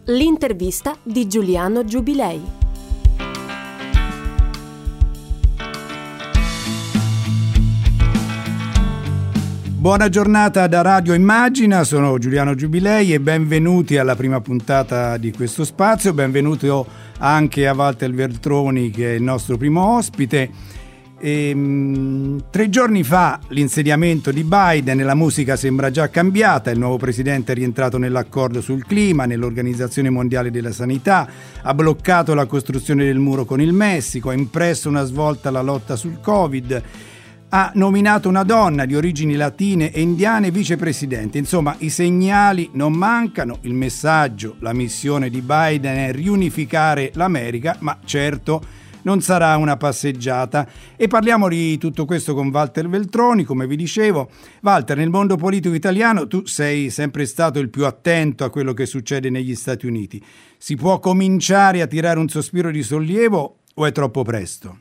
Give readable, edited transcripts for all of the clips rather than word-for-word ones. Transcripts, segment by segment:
L'intervista di Giuliano Giubilei. Buona giornata da Radio Immagina, sono Giuliano Giubilei e benvenuti alla prima puntata di questo spazio. Benvenuto anche a Walter Veltroni, che è il nostro primo ospite. 3 giorni fa l'insediamento di Biden e la musica sembra già cambiata. Il nuovo presidente è rientrato nell'accordo sul clima, nell'Organizzazione Mondiale della Sanità, ha bloccato la costruzione del muro con il Messico, ha impresso una svolta alla lotta sul Covid, ha nominato una donna di origini latine e indiane vicepresidente. Insomma, i segnali non mancano, il messaggio, la missione di Biden è riunificare l'America, ma certo non sarà una passeggiata. E parliamo di tutto questo con Walter Veltroni, come vi dicevo. Walter, nel mondo politico italiano tu sei sempre stato il più attento a quello che succede negli Stati Uniti. Si può cominciare a tirare un sospiro di sollievo o è troppo presto?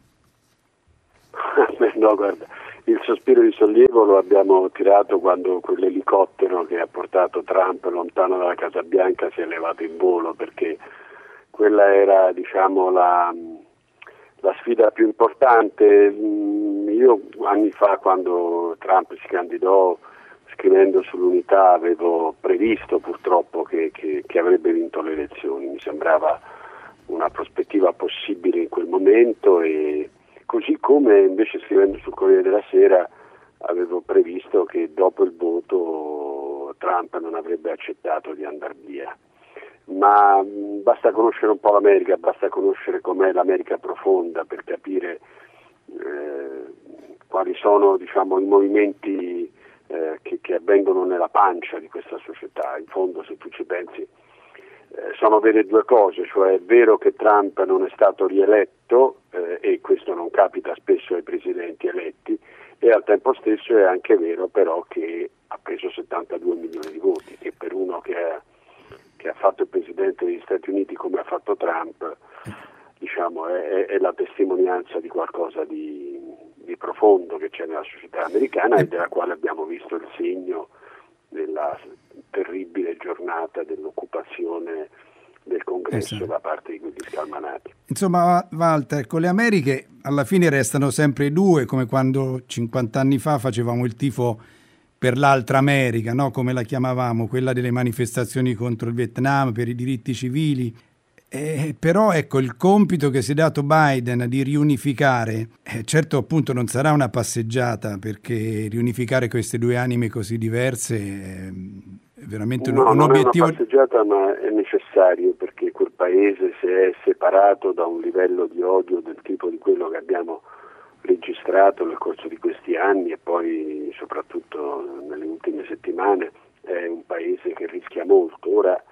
No, guarda, il sospiro di sollievo lo abbiamo tirato quando quell'elicottero che ha portato Trump lontano dalla Casa Bianca si è levato in volo, perché quella era, diciamo, la sfida più importante. Io anni fa, quando Trump si candidò, scrivendo sull'Unità, avevo previsto purtroppo che avrebbe vinto le elezioni. Mi sembrava una prospettiva possibile in quel momento, e così come invece scrivendo sul Corriere della Sera avevo previsto che dopo il voto Trump non avrebbe accettato di andare via. Ma basta conoscere un po' l'America, basta conoscere com'è l'America profonda per capire quali sono, diciamo, i movimenti che avvengono nella pancia di questa società. In fondo, se tu ci pensi, sono vere due cose: cioè è vero che Trump non è stato rieletto, e questo non capita spesso ai presidenti eletti, e al tempo stesso è anche vero però che ha preso 72 milioni di voti, che per uno che ha fatto il presidente degli Stati Uniti come ha fatto Trump, diciamo, è la testimonianza di qualcosa di profondo che c'è nella società americana, e della quale abbiamo visto il segno nella terribile giornata dell'occupazione del Congresso da parte di quegli scalmanati. Insomma, Walter, con le Americhe alla fine restano sempre due, come quando 50 anni fa facevamo il tifo per l'altra America, no? Come la chiamavamo, quella delle manifestazioni contro il Vietnam, per i diritti civili. Però ecco, il compito che si è dato Biden di riunificare, certo appunto non sarà una passeggiata, perché riunificare queste due anime così diverse è veramente un obiettivo. Non è una passeggiata, ma è necessario, perché quel paese si è separato da un livello di odio del tipo di quello che abbiamo registrato nel corso di questi anni, e poi soprattutto nelle ultime settimane. È un paese che rischia molto. Ora,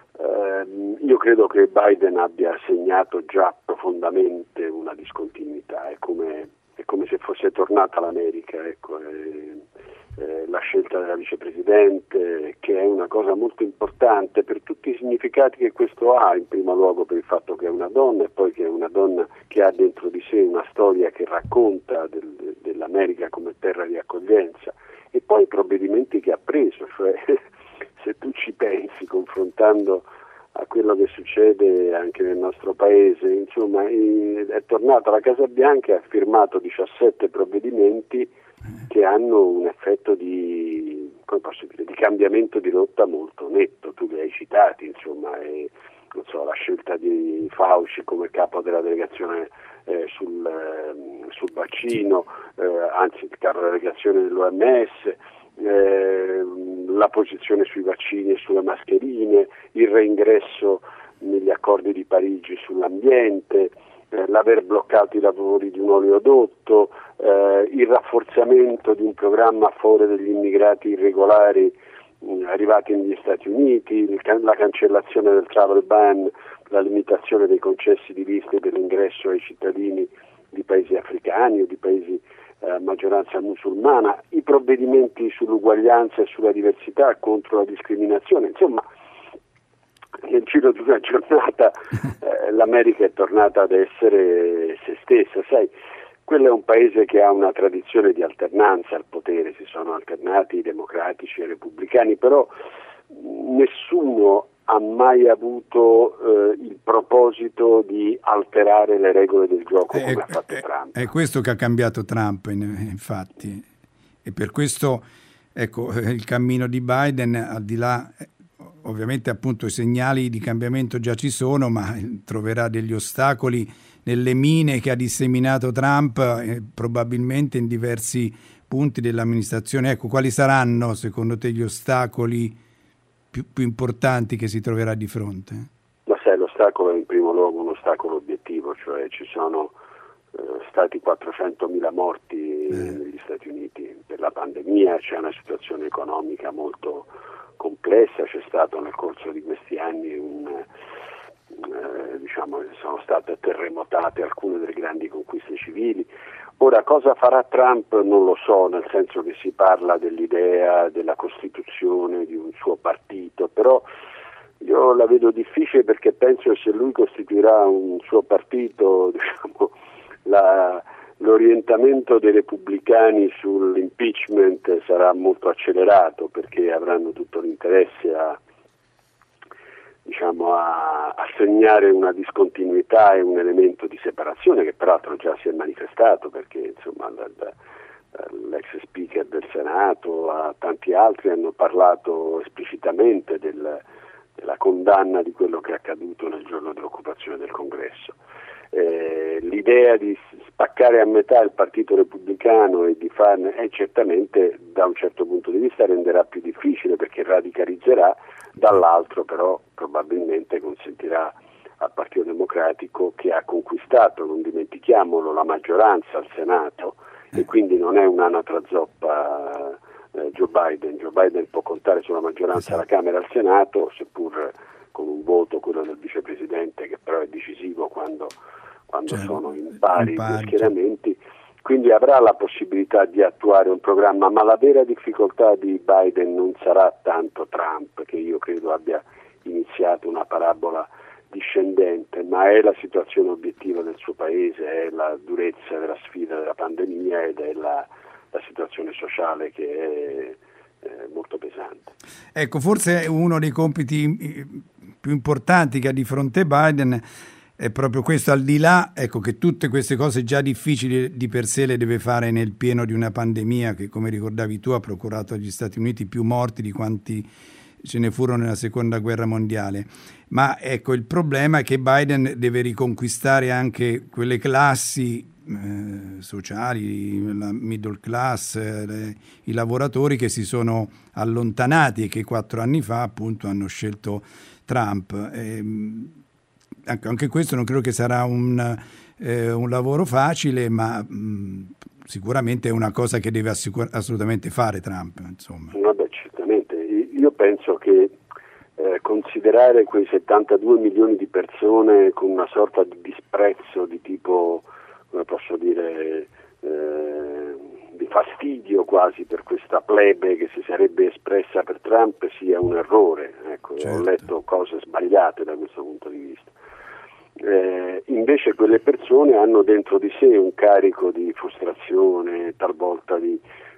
io credo che Biden abbia segnato già profondamente una discontinuità. È come se fosse tornata l'America, ecco. La scelta della vicepresidente, che è una cosa molto importante per tutti i significati che questo ha, in primo luogo per il fatto che è una donna, e poi che è una donna che ha dentro di sé una storia che racconta dell'America come terra di accoglienza, e poi i provvedimenti che ha preso. Cioè, se tu ci pensi, confrontando a quello che succede anche nel nostro paese, insomma, è tornato alla Casa Bianca e ha firmato 17 provvedimenti che hanno un effetto di cambiamento di rotta molto netto. Tu li hai citati, insomma, la scelta di Fauci come capo della delegazione sul vaccino, anzi il capo della delegazione dell'OMS, la posizione sui vaccini e sulle mascherine, il reingresso negli accordi di Parigi sull'ambiente, l'aver bloccato i lavori di un oleodotto, il rafforzamento di un programma a favore degli immigrati irregolari arrivati negli Stati Uniti, la cancellazione del travel ban, la limitazione dei concessi di visti dell'ingresso ai cittadini di paesi africani o di paesi a maggioranza musulmana, i provvedimenti sull'uguaglianza e sulla diversità, contro la discriminazione. Insomma, nel giro di una giornata l'America è tornata ad essere se stessa. Sai, quello è un paese che ha una tradizione di alternanza al potere, si sono alternati i democratici e i repubblicani, però nessuno ha mai avuto il proposito di alterare le regole del gioco come ha fatto Trump. È questo che ha cambiato Trump, infatti, e per questo il cammino di Biden, al di là, ovviamente appunto i segnali di cambiamento già ci sono, ma troverà degli ostacoli nelle mine che ha disseminato Trump, probabilmente in diversi punti dell'amministrazione. Ecco, quali saranno secondo te gli ostacoli più importanti che si troverà di fronte? Ma sai, l'ostacolo è in primo luogo un ostacolo obiettivo, cioè ci sono stati 400.000 morti negli Stati Uniti per la pandemia, c'è una situazione economica molto complessa, c'è stato nel corso di questi anni sono state terremotate alcune delle grandi conquiste civili. Ora, cosa farà Trump non lo so, nel senso che si parla dell'idea della costituzione di un suo partito, però io la vedo difficile, perché penso che se lui costituirà un suo partito, l'orientamento dei repubblicani sull'impeachment sarà molto accelerato, perché avranno tutto l'interesse a segnare una discontinuità e un elemento di separazione che peraltro già si è manifestato, perché l'ex speaker del Senato a tanti altri hanno parlato esplicitamente della condanna di quello che è accaduto nel giorno dell'occupazione del Congresso. L'idea di spaccare a metà il Partito Repubblicano e di farne certamente da un certo punto di vista renderà più difficile, perché radicalizzerà, dall'altro però probabilmente consentirà al Partito Democratico, che ha conquistato, non dimentichiamolo, la maggioranza al Senato, e quindi non è un'anatra zoppa Joe Biden può contare sulla maggioranza alla Camera e al Senato, seppur con un voto, quello del vicepresidente, che però è decisivo quando sono in pari due schieramenti, quindi avrà la possibilità di attuare un programma, ma la vera difficoltà di Biden non sarà tanto Trump, che io credo abbia iniziato una parabola discendente, ma è la situazione obiettiva del suo paese, è la durezza della sfida della pandemia ed è la situazione sociale che è molto pesante. Ecco, forse uno dei compiti più importanti che ha di fronte Biden è proprio questo, al di là, che tutte queste cose già difficili di per sé le deve fare nel pieno di una pandemia che, come ricordavi tu, ha procurato agli Stati Uniti più morti di quanti ce ne furono nella Seconda Guerra Mondiale. Ma il problema è che Biden deve riconquistare anche quelle classi sociali, la middle class, i lavoratori che si sono allontanati e che 4 anni fa appunto hanno scelto Trump. Anche questo non credo che sarà un lavoro facile, ma sicuramente è una cosa che deve assolutamente fare Trump, insomma. Vabbè, certamente. Io penso che considerare quei 72 milioni di persone con una sorta di disprezzo di tipo, come posso dire, di fastidio quasi per questa plebe che si sarebbe espressa per Trump sia un errore. Certo. Ho letto cose sbagliate da questo punto di vista. Invece quelle persone hanno dentro di sé un carico di frustrazione, talvolta di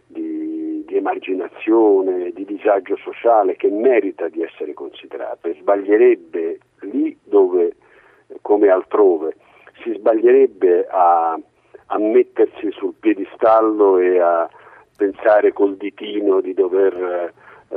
emarginazione, di disagio sociale, che merita di essere considerato, e sbaglierebbe lì dove, come altrove, si sbaglierebbe a mettersi sul piedistallo e a pensare col ditino di dover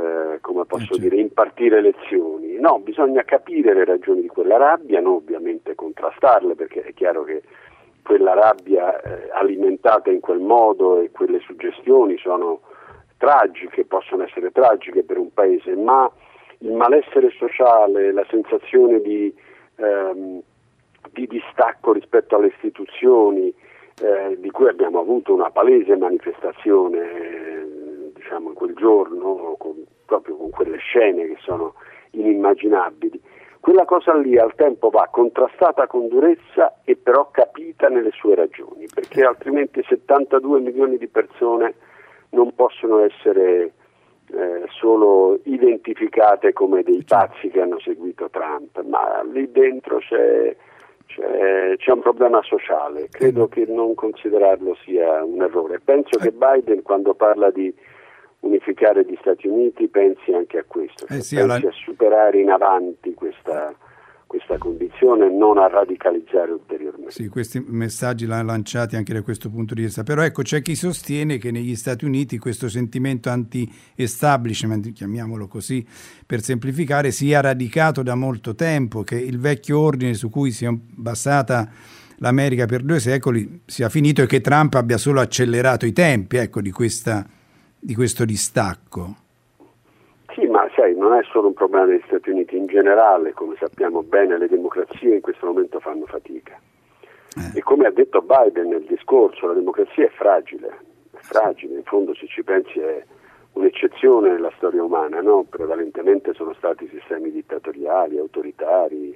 impartire lezioni. No, bisogna capire le ragioni di quella rabbia, non ovviamente contrastarle, perché è chiaro che quella rabbia alimentata in quel modo e quelle suggestioni sono tragiche, possono essere tragiche per un paese, ma il malessere sociale, la sensazione di distacco rispetto alle istituzioni, di cui abbiamo avuto una palese manifestazione in quel giorno, proprio con quelle scene che sono inimmaginabili, quella cosa lì al tempo va contrastata con durezza e però capita nelle sue ragioni, perché altrimenti 72 milioni di persone non possono essere solo identificate come dei pazzi che hanno seguito Trump, ma lì dentro c'è un problema sociale. Credo che non considerarlo sia un errore. Penso che Biden, quando parla di unificare gli Stati Uniti pensi anche a questo, pensi a superare in avanti questa condizione e non a radicalizzare ulteriormente. Sì, questi messaggi l'hanno lanciati anche da questo punto di vista, però ecco, c'è chi sostiene che negli Stati Uniti questo sentimento anti-establishment, chiamiamolo così per semplificare, sia radicato da molto tempo, che il vecchio ordine su cui si è basata l'America per 2 secoli sia finito e che Trump abbia solo accelerato i tempi, ecco, di questo distacco. Sì, ma sai, non è solo un problema degli Stati Uniti, in generale, come sappiamo bene, le democrazie in questo momento fanno fatica. E come ha detto Biden nel discorso, la democrazia è fragile, in fondo se ci pensi è un'eccezione nella storia umana, no? Prevalentemente sono stati sistemi dittatoriali, autoritari,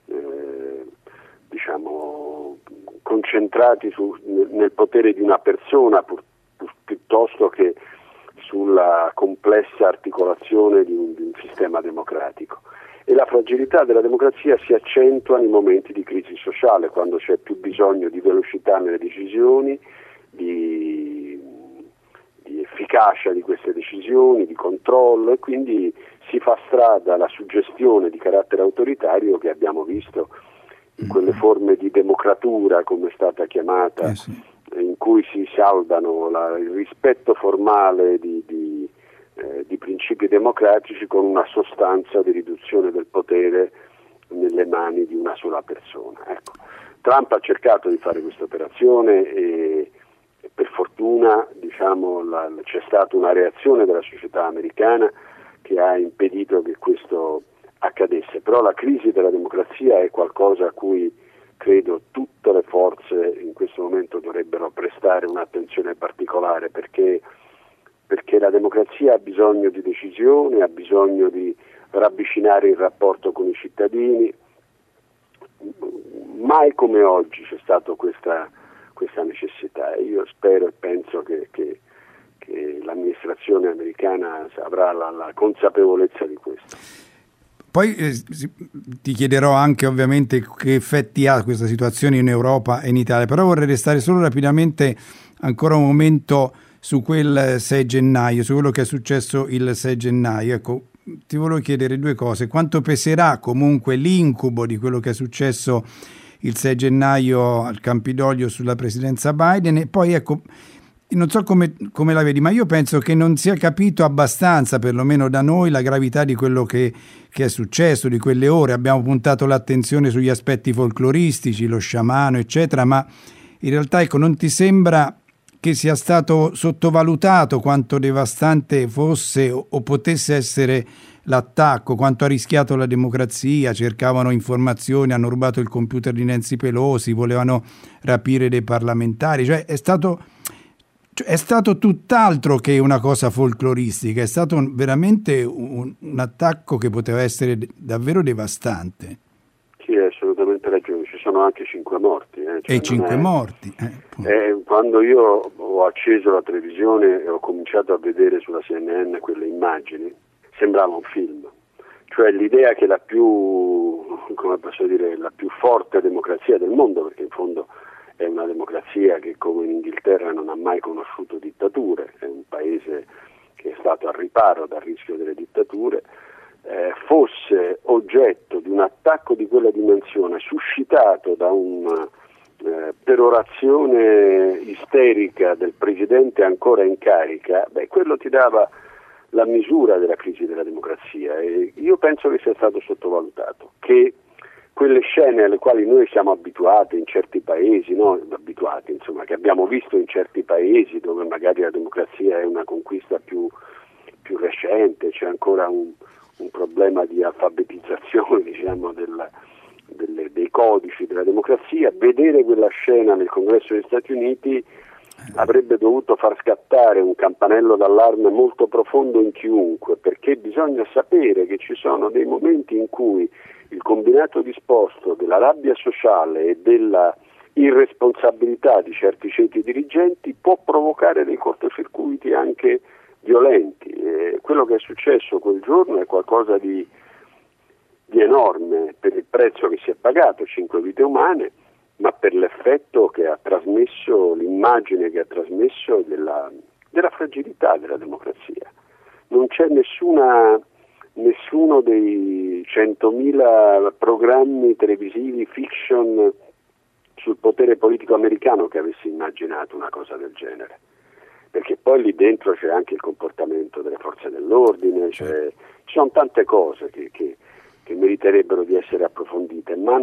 diciamo concentrati nel potere di una persona piuttosto che sulla complessa articolazione di un sistema democratico. E la fragilità della democrazia si accentua nei momenti di crisi sociale, quando c'è più bisogno di velocità nelle decisioni, di efficacia di queste decisioni, di controllo, e quindi si fa strada la suggestione di carattere autoritario che abbiamo visto in quelle forme di democratura, come è stata chiamata, in cui si saldano il rispetto formale di principi democratici con una sostanza di riduzione del potere nelle mani di una sola persona. Ecco. Trump ha cercato di fare questa operazione e per fortuna, diciamo, c'è stata una reazione della società americana che ha impedito che questo accadesse, però la crisi della democrazia è qualcosa a cui credo tutte le forze in questo momento dovrebbero prestare un'attenzione particolare, perché la democrazia ha bisogno di decisione, ha bisogno di ravvicinare il rapporto con i cittadini. Mai come oggi c'è stata questa necessità, e io spero e penso che l'amministrazione americana avrà la consapevolezza di questo. Poi ti chiederò anche ovviamente che effetti ha questa situazione in Europa e in Italia, però vorrei restare solo rapidamente ancora un momento su quel 6 gennaio, su quello che è successo il 6 gennaio. Ecco, ti volevo chiedere 2 cose. Quanto peserà comunque l'incubo di quello che è successo il 6 gennaio al Campidoglio sulla presidenza Biden? E poi ecco, non so come la vedi, ma io penso che non sia capito abbastanza, perlomeno da noi, la gravità di quello che è successo, di quelle ore. Abbiamo puntato l'attenzione sugli aspetti folcloristici, lo sciamano, eccetera, ma in realtà ecco, non ti sembra che sia stato sottovalutato quanto devastante fosse o potesse essere l'attacco, quanto ha rischiato la democrazia? Cercavano informazioni, hanno rubato il computer di Nancy Pelosi, volevano rapire dei parlamentari, cioè è stato tutt'altro che una cosa folcloristica, è stato veramente un attacco che poteva essere davvero devastante. Sì, hai assolutamente ragione, ci sono anche 5 morti. Cioè e 5 morti. Quando io ho acceso la televisione e ho cominciato a vedere sulla CNN quelle immagini, sembrava un film. Cioè l'idea che la più forte democrazia del mondo, perché in fondo è una democrazia che come in Inghilterra non ha mai conosciuto dittature, è un paese che è stato al riparo dal rischio delle dittature, fosse oggetto di un attacco di quella dimensione suscitato da una perorazione isterica del presidente ancora in carica, quello ti dava la misura della crisi della democrazia, e io penso che sia stato sottovalutato, che quelle scene alle quali noi siamo abituati in certi paesi, che abbiamo visto in certi paesi dove magari la democrazia è una conquista più recente, c'è ancora un problema di alfabetizzazione, diciamo, dei codici della democrazia. Vedere quella scena nel Congresso degli Stati Uniti avrebbe dovuto far scattare un campanello d'allarme molto profondo in chiunque, perché bisogna sapere che ci sono dei momenti in cui il combinato disposto della rabbia sociale e della irresponsabilità di certi ceti dirigenti può provocare dei cortocircuiti anche violenti. E quello che è successo quel giorno è qualcosa di enorme per il prezzo che si è pagato, 5 vite umane, ma per l'effetto che ha trasmesso, l'immagine che ha trasmesso della fragilità della democrazia. Non c'è nessuno dei 100.000 programmi televisivi fiction sul potere politico americano che avesse immaginato una cosa del genere, perché poi lì dentro c'è anche il comportamento delle forze dell'ordine, ci sono tante cose che meriterebbero di essere approfondite, ma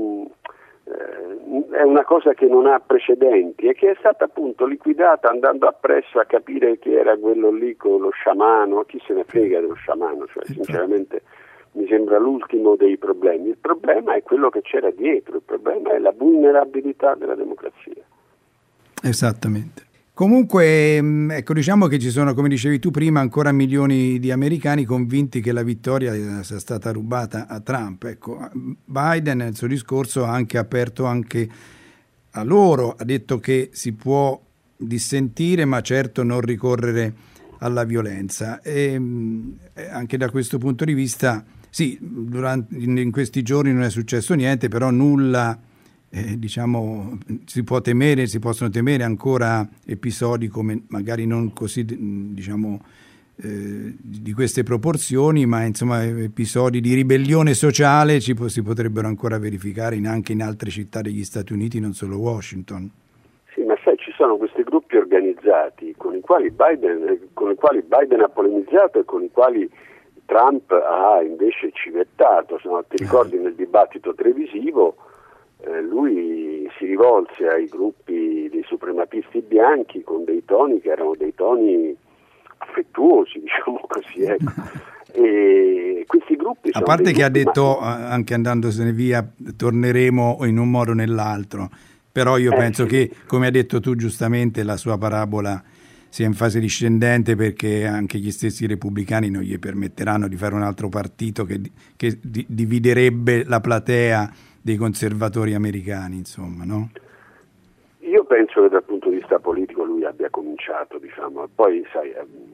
è una cosa che non ha precedenti e che è stata appunto liquidata andando appresso a capire chi era quello lì con lo sciamano. Chi se ne frega dello sciamano, cioè sinceramente mi sembra l'ultimo dei problemi. Il problema è quello che c'era dietro, il problema è la vulnerabilità della democrazia. Esattamente. Comunque, ecco, diciamo che ci sono, come dicevi tu prima, ancora milioni di americani convinti che la vittoria sia stata rubata a Trump. Ecco, Biden nel suo discorso ha anche aperto anche a loro, ha detto che si può dissentire, ma certo non ricorrere alla violenza. E anche da questo punto di vista, sì, in questi giorni non è successo niente, però nulla. Diciamo si possono temere ancora episodi come magari non così diciamo di queste proporzioni, ma insomma episodi di ribellione sociale si potrebbero ancora verificare anche in altre città degli Stati Uniti, non solo Washington. Sì, ma sai, ci sono questi gruppi organizzati con i quali Biden ha polemizzato e con i quali Trump ha invece civettato. Ti ricordi nel dibattito televisivo lui si rivolse ai gruppi dei suprematisti bianchi con dei toni che erano dei toni affettuosi, diciamo così, ecco. E questi gruppi a parte che ha detto anche andandosene via torneremo in un modo o nell'altro, però io penso che, come hai detto tu giustamente, la sua parabola sia in fase discendente, perché anche gli stessi repubblicani non gli permetteranno di fare un altro partito che dividerebbe la platea dei conservatori americani, insomma, no? Io penso che dal punto di vista politico lui abbia cominciato, diciamo, poi sai,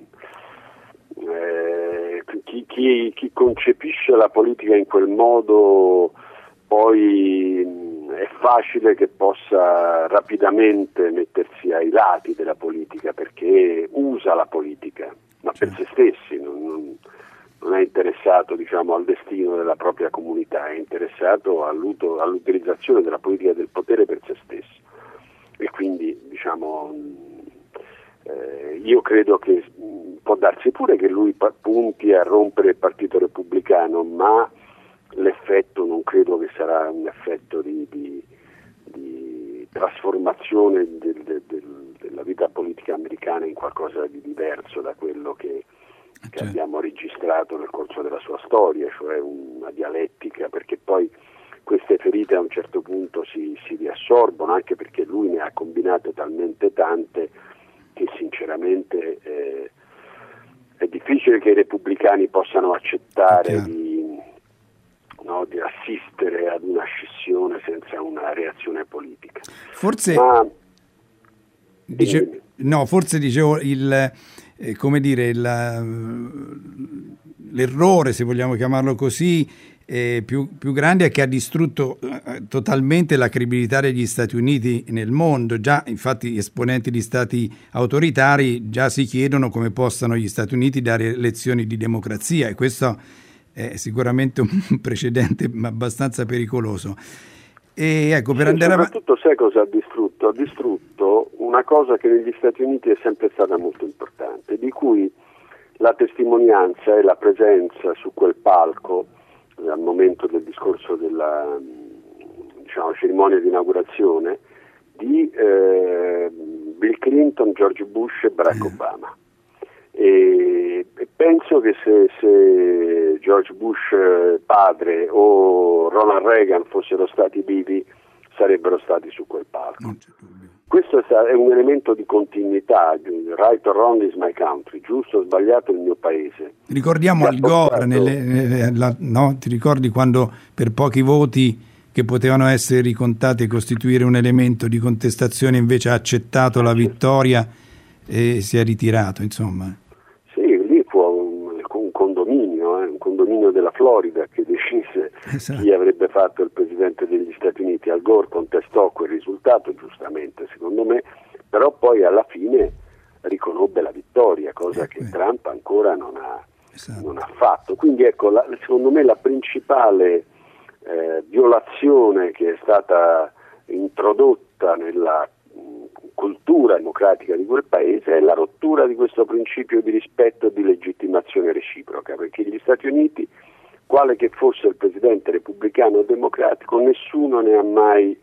chi concepisce la politica in quel modo poi è facile che possa rapidamente mettersi ai lati della politica, perché usa la politica, ma per se stessi, non è interessato, diciamo, al destino della propria comunità, è interessato all'utilizzazione della politica del potere per se stesso. E quindi, diciamo, io credo che può darsi pure che lui punti a rompere il Partito Repubblicano, ma l'effetto non credo che sarà un effetto di trasformazione della vita politica americana in qualcosa di diverso da quello che abbiamo registrato nel corso della sua storia, cioè una dialettica, perché poi queste ferite a un certo punto si riassorbono, anche perché lui ne ha combinate talmente tante che sinceramente è difficile che i repubblicani possano accettare di assistere ad una scissione senza una reazione politica. Forse dicevo l'errore, se vogliamo chiamarlo così, più grande è che ha distrutto totalmente la credibilità degli Stati Uniti nel mondo. Già, infatti, gli esponenti di stati autoritari già si chiedono come possano gli Stati Uniti dare lezioni di democrazia, e questo è sicuramente un precedente abbastanza pericoloso. E ecco, per andare soprattutto sai cosa ha distrutto? Ha distrutto una cosa che negli Stati Uniti è sempre stata molto importante, di cui la testimonianza e la presenza su quel palco al momento del discorso della cerimonia di inaugurazione di Bill Clinton, George Bush e Barack Obama. E penso che se George Bush padre o Ronald Reagan fossero stati vivi sarebbero stati su quel palco. Questo è un elemento di continuità, right or wrong is my country, giusto o sbagliato il mio paese. Ricordiamo Al Gore, ti ricordi quando per pochi voti che potevano essere ricontati e costituire un elemento di contestazione invece ha accettato la vittoria e si è ritirato, insomma. Sì, lì fu un condominio della Florida che decise chi avrebbe fatto il presidente degli Stati Uniti. Al Gore contestò quel risultato, giustamente secondo me, però poi alla fine riconobbe la vittoria, cosa che Trump ancora non ha fatto. Quindi ecco, secondo me la principale violazione che è stata introdotta nella cultura democratica di quel paese è la rottura di questo principio di rispetto e di legittimazione reciproca, perché gli Stati Uniti, quale che fosse il presidente repubblicano o democratico, nessuno ne ha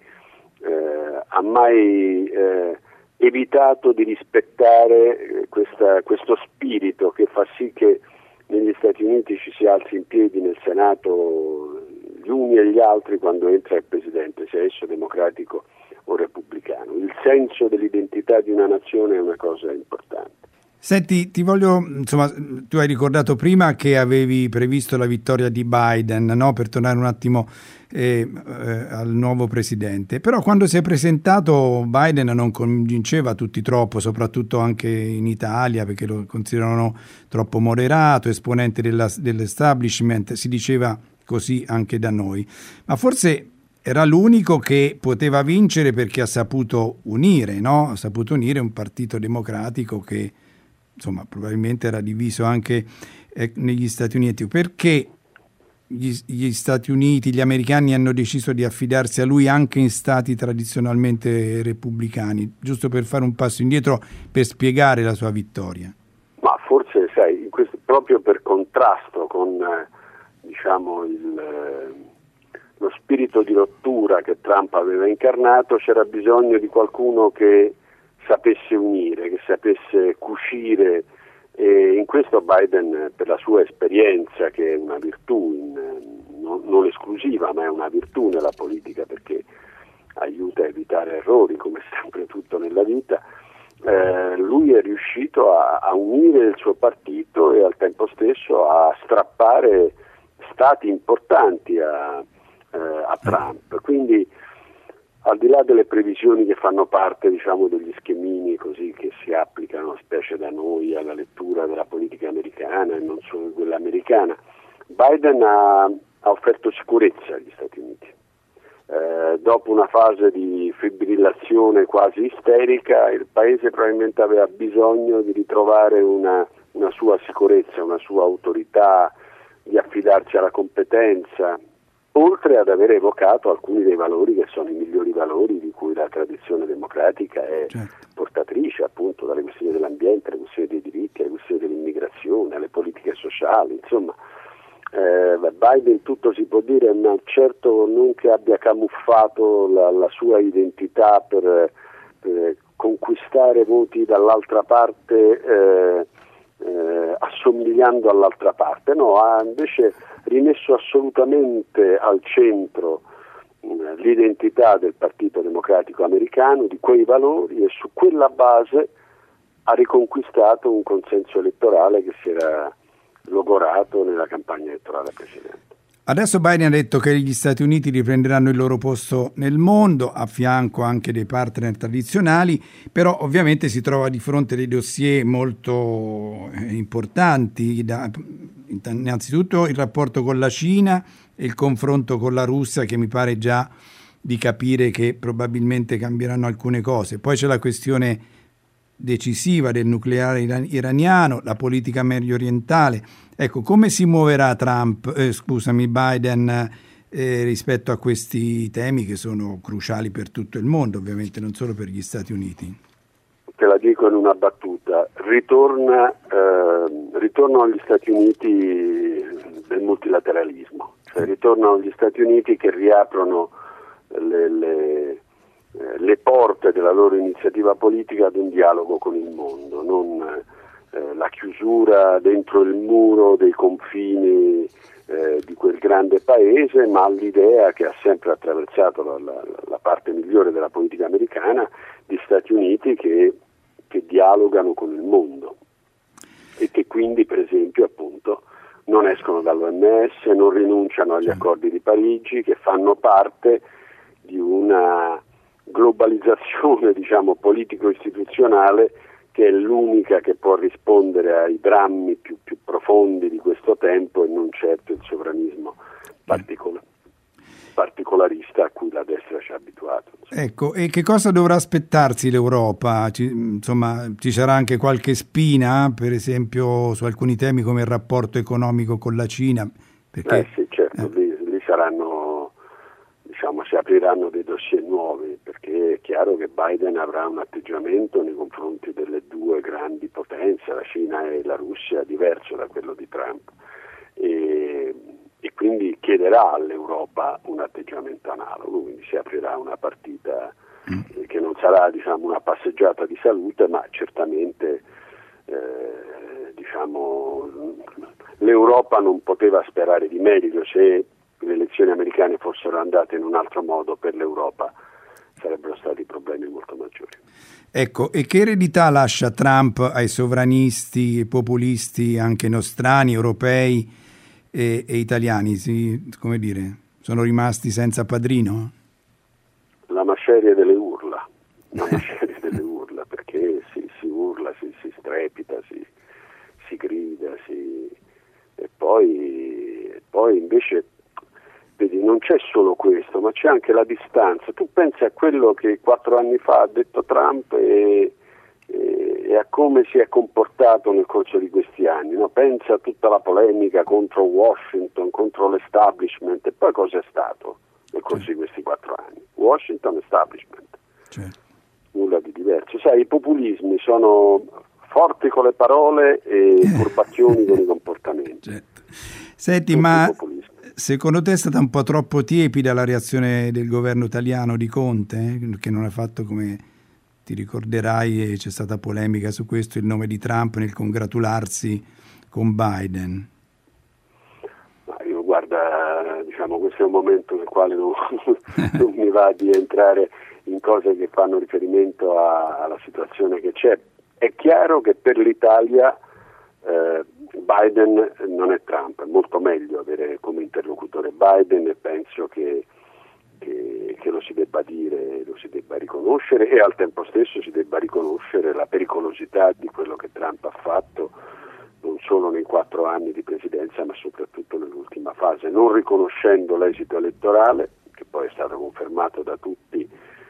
mai evitato di rispettare questo spirito che fa sì che negli Stati Uniti ci si alzi in piedi nel Senato gli uni e gli altri quando entra il presidente, sia esso democratico o repubblicano. Il senso dell'identità di una nazione è una cosa importante. Senti, ti voglio, tu hai ricordato prima che avevi previsto la vittoria di Biden, no? Per tornare un attimo al nuovo presidente, però quando si è presentato Biden non convinceva tutti troppo, soprattutto anche in Italia, perché lo considerano troppo moderato, esponente dell'establishment, si diceva così anche da noi, ma forse era l'unico che poteva vincere perché ha saputo unire, no? Ha saputo unire un partito democratico che probabilmente era diviso anche negli Stati Uniti. Perché gli Stati Uniti, gli americani hanno deciso di affidarsi a lui anche in stati tradizionalmente repubblicani, giusto per fare un passo indietro per spiegare la sua vittoria? Ma forse, sai, proprio per contrasto con lo spirito di rottura che Trump aveva incarnato, c'era bisogno di qualcuno che sapesse unire, che sapesse cucire, e in questo Biden, per la sua esperienza, che è una virtù non esclusiva, ma è una virtù nella politica perché aiuta a evitare errori, come sempre tutto nella vita, lui è riuscito a unire il suo partito e al tempo stesso a strappare stati importanti a Trump. Quindi, al di là delle previsioni che fanno parte, degli schemini così che si applicano, specie da noi, alla lettura della politica americana e non solo quella americana, Biden ha offerto sicurezza agli Stati Uniti. Dopo una fase di fibrillazione quasi isterica, il paese probabilmente aveva bisogno di ritrovare una sua sicurezza, una sua autorità, di affidarsi alla competenza, oltre ad aver evocato alcuni dei valori che sono i migliori valori di cui la tradizione democratica è portatrice, appunto, dalle questioni dell'ambiente, alle questioni dei diritti, alle questioni dell'immigrazione, alle politiche sociali. Insomma, Biden, tutto si può dire, ma certo non che abbia camuffato la sua identità per conquistare voti dall'altra parte, assomigliando all'altra parte. No, ha invece rimesso assolutamente al centro l'identità del Partito Democratico americano, di quei valori, e su quella base ha riconquistato un consenso elettorale che si era logorato nella campagna elettorale precedente. Adesso Biden ha detto che gli Stati Uniti riprenderanno il loro posto nel mondo, a fianco anche dei partner tradizionali, però ovviamente si trova di fronte a dei dossier molto importanti, innanzitutto il rapporto con la Cina e il confronto con la Russia, che mi pare già di capire che probabilmente cambieranno alcune cose. Poi c'è la questione decisiva del nucleare iraniano, la politica medio orientale. Ecco, come si muoverà Biden rispetto a questi temi che sono cruciali per tutto il mondo, ovviamente non solo per gli Stati Uniti? Te la dico in una battuta: ritornano agli Stati Uniti del multilateralismo, cioè ritornano agli Stati Uniti che riaprono le porte della loro iniziativa politica ad un dialogo con il mondo, non la chiusura dentro il muro dei confini di quel grande paese, ma l'idea che ha sempre attraversato la parte migliore della politica americana, di Stati Uniti che dialogano con il mondo e che quindi, per esempio, appunto, non escono dall'OMS, non rinunciano agli accordi di Parigi, che fanno parte di una globalizzazione, politico-istituzionale, che è l'unica che può rispondere ai drammi più particolarista a cui la destra ci ha abituato. Ecco, e che cosa dovrà aspettarsi l'Europa? Ci sarà anche qualche spina, per esempio su alcuni temi come il rapporto economico con la Cina? Perché, sì, certo, lì saranno, si apriranno dei dossier nuovi, perché è chiaro che Biden avrà un atteggiamento nei confronti delle due grandi potenze, la Cina e la Russia, diverso da quello di Trump. E quindi chiederà all'Europa un atteggiamento analogo, quindi si aprirà una partita che non sarà una passeggiata di salute, ma certamente l'Europa non poteva sperare di meglio. Se le elezioni americane fossero andate in un altro modo, per l'Europa sarebbero stati problemi molto maggiori. Ecco, e che eredità lascia Trump ai sovranisti e populisti anche nostrani, europei e italiani? Come dire, sono rimasti senza padrino? La macerie delle urla, perché si urla, si strepita, si grida, e poi invece vedi, non c'è solo questo, ma c'è anche la distanza. Tu pensi a quello che 4 anni fa ha detto Trump e a come si è comportato nel corso di questi anni, no? Pensa a tutta la polemica contro Washington, contro l'establishment, e poi cosa è stato nel corso di questi 4 anni? Washington, establishment, nulla di diverso. Sai, i populismi sono forti con le parole e furbacchioni con i comportamenti. Certo. Senti, ma secondo te è stata un po' troppo tiepida la reazione del governo italiano di Conte, che non ha fatto, come ti ricorderai, e c'è stata polemica su questo, il nome di Trump nel congratularsi con Biden? Io guarda, questo è un momento nel quale non mi va di entrare in cose che fanno riferimento alla situazione che c'è. È chiaro che per l'Italia Biden non è Trump, è molto meglio avere come interlocutore Biden, e penso che lo si debba dire, lo si debba riconoscere, e al tempo stesso si debba riconoscere la pericolosità di quello che Trump ha fatto, non solo nei 4 anni di presidenza, ma soprattutto nell'ultima fase, non riconoscendo l'esito elettorale, che poi è stato confermato da tutte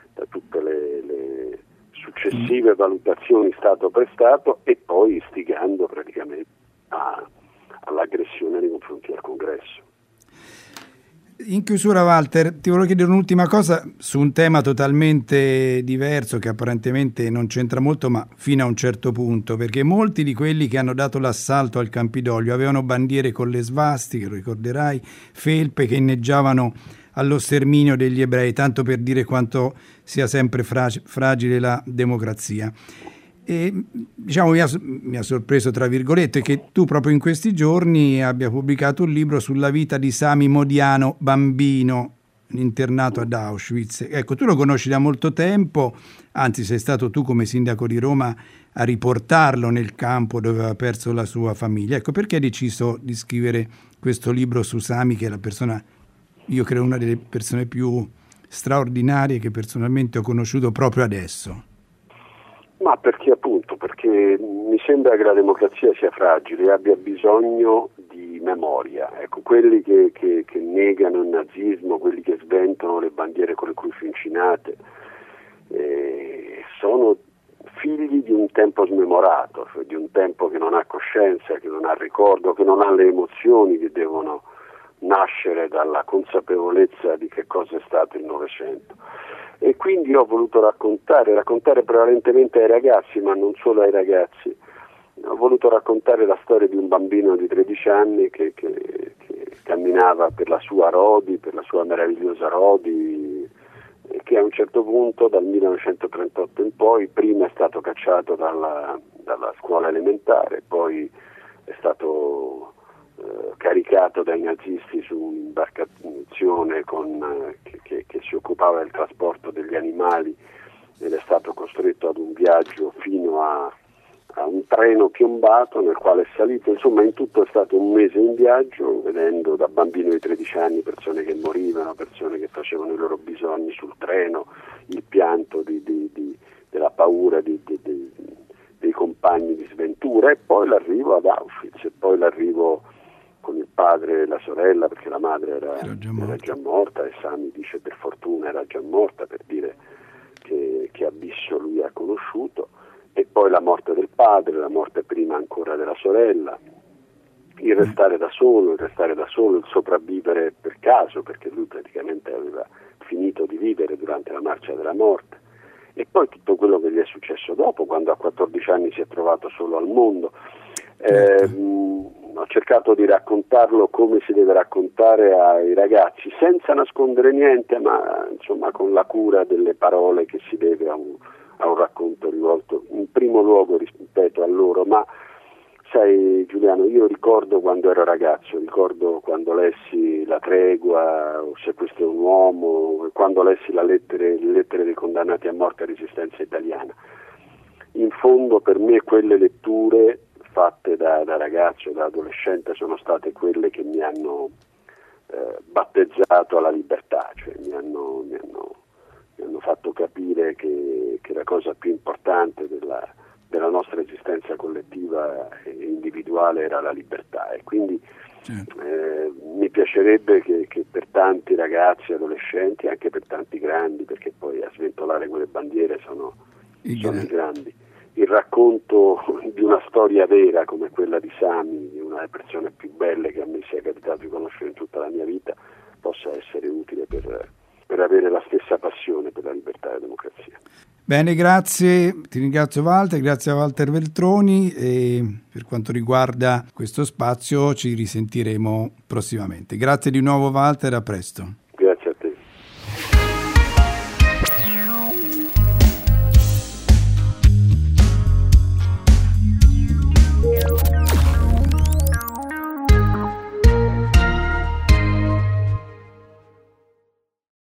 le successive valutazioni Stato per Stato, e poi istigando praticamente all'aggressione nei confronti del Congresso. In chiusura, Walter, ti volevo chiedere un'ultima cosa su un tema totalmente diverso, che apparentemente non c'entra molto, ma fino a un certo punto, perché molti di quelli che hanno dato l'assalto al Campidoglio avevano bandiere con le svastiche, lo ricorderai, felpe che inneggiavano allo sterminio degli ebrei, tanto per dire quanto sia sempre fragile la democrazia. E mi ha sorpreso, tra virgolette, che tu proprio in questi giorni abbia pubblicato un libro sulla vita di Sami Modiano, bambino internato ad Auschwitz. Ecco, tu lo conosci da molto tempo, anzi sei stato tu come sindaco di Roma a riportarlo nel campo dove aveva perso la sua famiglia. Ecco, perché hai deciso di scrivere questo libro su Sami, che è la persona, io credo una delle persone più straordinarie che personalmente ho conosciuto proprio adesso? Ma perché mi sembra che la democrazia sia fragile e abbia bisogno di memoria. Ecco, quelli che negano il nazismo, quelli che sventano le bandiere con le croci incinate, sono figli di un tempo smemorato, cioè di un tempo che non ha coscienza, che non ha ricordo, che non ha le emozioni che devono nascere dalla consapevolezza di che cosa è stato il Novecento. E quindi ho voluto raccontare prevalentemente ai ragazzi, ma non solo ai ragazzi. Ho voluto raccontare la storia di un bambino di 13 anni che camminava per la sua Rodi, per la sua meravigliosa Rodi, e che a un certo punto, dal 1938 in poi, prima è stato cacciato dalla scuola elementare, poi è stato caricato dai nazisti su un'imbarcazione che si occupava del trasporto degli animali, ed è stato costretto ad un viaggio fino a un treno piombato nel quale è salito. Insomma, in tutto è stato un mese in viaggio, vedendo da bambino di 13 anni persone che morivano, persone che facevano i loro bisogni sul treno, il pianto della paura dei compagni di sventura, e poi l'arrivo ad Auschwitz, e poi l'arrivo con il padre e la sorella, perché la madre era già morta, e Sami dice per fortuna era già morta, per dire che abisso lui ha conosciuto, e poi la morte del padre, la morte prima ancora della sorella, il restare da solo, il sopravvivere per caso, perché lui praticamente aveva finito di vivere durante la marcia della morte, e poi tutto quello che gli è successo dopo, quando a 14 anni si è trovato solo al mondo. Ho cercato di raccontarlo come si deve raccontare ai ragazzi, senza nascondere niente, ma insomma con la cura delle parole che si deve a un racconto rivolto in primo luogo, ripeto, a loro. Ma sai Giuliano, io ricordo quando ero ragazzo, ricordo quando lessi La Tregua, o Se questo è un uomo, quando lessi le lettere dei condannati a morte a Resistenza italiana. In fondo per me quelle letture fatte da ragazzo, da adolescente, sono state quelle che mi hanno battezzato alla libertà, cioè mi hanno fatto capire che la cosa più importante della nostra esistenza collettiva e individuale era la libertà, e quindi mi piacerebbe che per tanti ragazzi, adolescenti, anche per tanti grandi, perché poi a sventolare quelle bandiere sono i grandi, il racconto di una storia vera come quella di Sami, di una delle persone più belle che a me sia capitato di conoscere in tutta la mia vita, possa essere utile per avere la stessa passione per la libertà e la democrazia. Bene, grazie, ti ringrazio Walter, grazie a Walter Veltroni, e per quanto riguarda questo spazio ci risentiremo prossimamente. Grazie di nuovo Walter, a presto.